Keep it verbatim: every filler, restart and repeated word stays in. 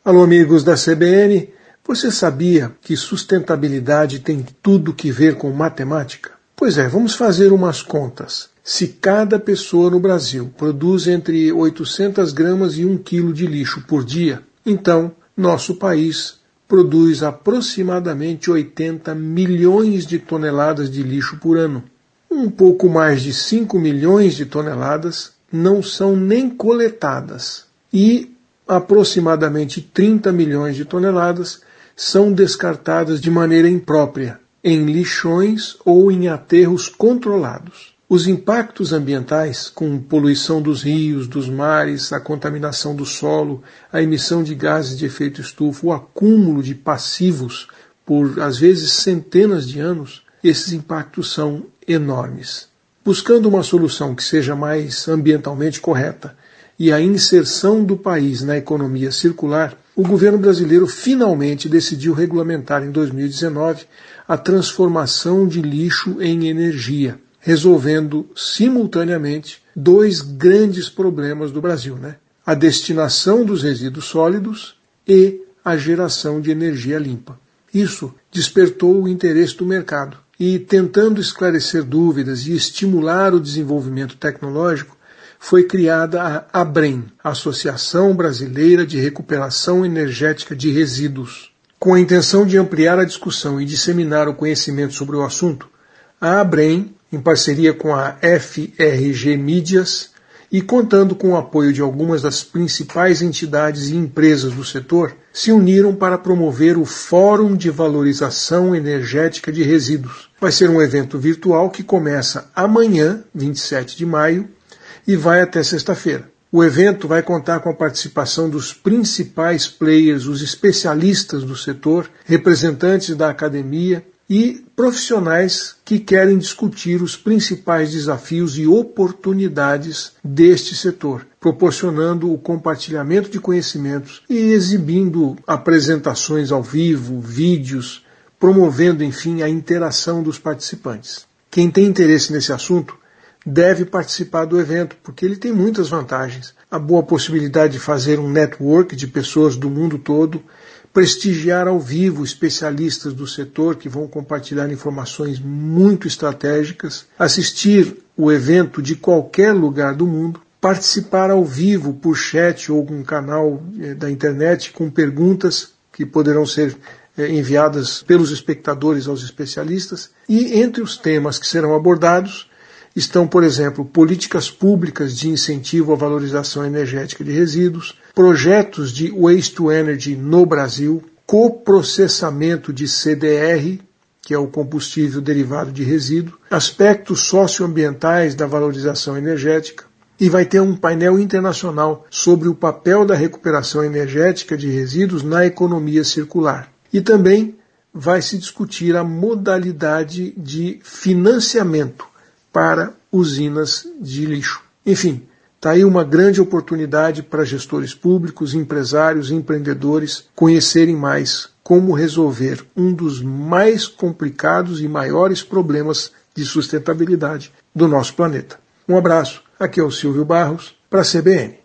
Alô, amigos da C B N, você sabia que sustentabilidade tem tudo que ver com matemática? Pois é, vamos fazer umas contas. Se cada pessoa no Brasil produz entre oitocentas gramas e um quilo de lixo por dia, então nosso país produz aproximadamente oitenta milhões de toneladas de lixo por ano. Um pouco mais de cinco milhões de toneladas não são nem coletadas e aproximadamente trinta milhões de toneladas são descartadas de maneira imprópria, em lixões ou em aterros controlados. Os impactos ambientais, com poluição dos rios, dos mares, a contaminação do solo, a emissão de gases de efeito estufa, o acúmulo de passivos por, às vezes, centenas de anos, esses impactos são enormes. Buscando uma solução que seja mais ambientalmente correta e a inserção do país na economia circular, o governo brasileiro finalmente decidiu regulamentar em dois mil e dezenove a transformação de lixo em energia, resolvendo simultaneamente dois grandes problemas do Brasil, né? A destinação dos resíduos sólidos e a geração de energia limpa. Isso despertou o interesse do mercado e, tentando esclarecer dúvidas e estimular o desenvolvimento tecnológico, foi criada a ABREM, Associação Brasileira de Recuperação Energética de Resíduos. Com a intenção de ampliar a discussão e disseminar o conhecimento sobre o assunto, a ABREM, em parceria com a F R G Mídias e contando com o apoio de algumas das principais entidades e empresas do setor, se uniram para promover o Fórum de Valorização Energética de Resíduos. Vai ser um evento virtual que começa amanhã, vinte e sete de maio, e vai até sexta-feira. O evento vai contar com a participação dos principais players, os especialistas do setor, representantes da academia e profissionais que querem discutir os principais desafios e oportunidades deste setor, proporcionando o compartilhamento de conhecimentos e exibindo apresentações ao vivo, vídeos, promovendo, enfim, a interação dos participantes. Quem tem interesse nesse assunto deve participar do evento, porque ele tem muitas vantagens. A boa possibilidade de fazer um network de pessoas do mundo todo, prestigiar ao vivo especialistas do setor que vão compartilhar informações muito estratégicas, assistir o evento de qualquer lugar do mundo, participar ao vivo por chat ou um canal da internet com perguntas que poderão ser enviadas pelos espectadores aos especialistas, e entre os temas que serão abordados estão, por exemplo, políticas públicas de incentivo à valorização energética de resíduos, projetos de waste to energy no Brasil, coprocessamento de C D R, que é o combustível derivado de resíduo, aspectos socioambientais da valorização energética, e vai ter um painel internacional sobre o papel da recuperação energética de resíduos na economia circular. E também vai se discutir a modalidade de financiamento para usinas de lixo. Enfim, está aí uma grande oportunidade para gestores públicos, empresários e empreendedores conhecerem mais como resolver um dos mais complicados e maiores problemas de sustentabilidade do nosso planeta. Um abraço, aqui é o Silvio Barros, para a C B N.